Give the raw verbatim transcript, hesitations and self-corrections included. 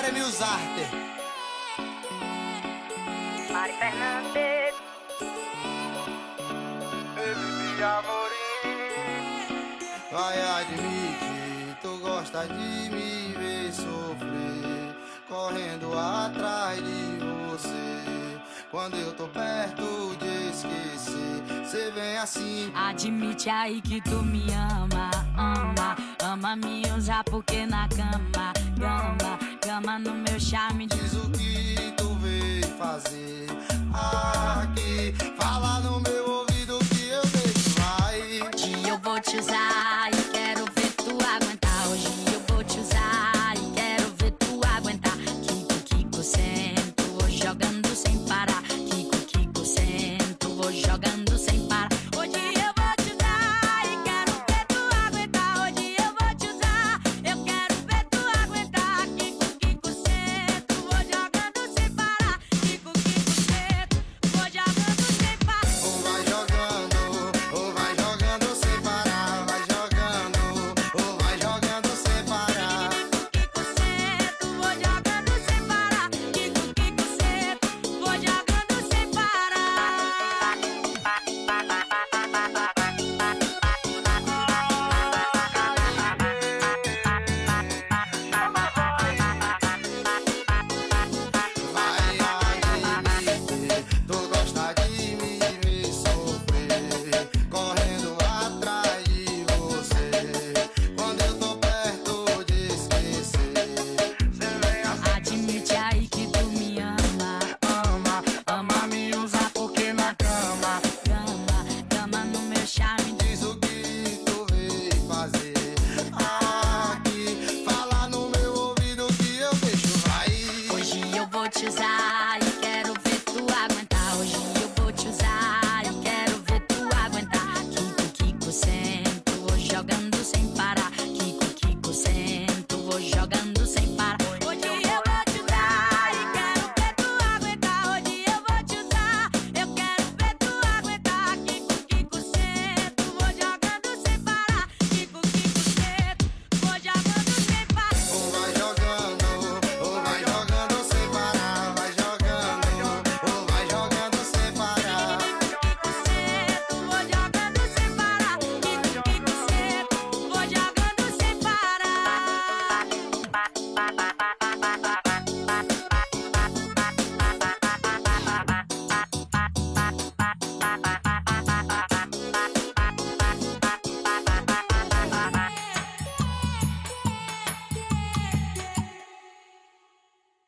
Jeremias Arte. Mari Fernandes. Baby Amorim. Vai admitir, tu gosta de me ver sofrer, correndo atrás de você. Quando eu tô perto de esquecer, cê vem assim. Admite aí que tu me ama, ama. Ama me usar porque na cama, gama, gama no meu charme. Diz o que tu veio fazer aqui, fala no meu ouvido que eu deixo vai. Que eu vou te usar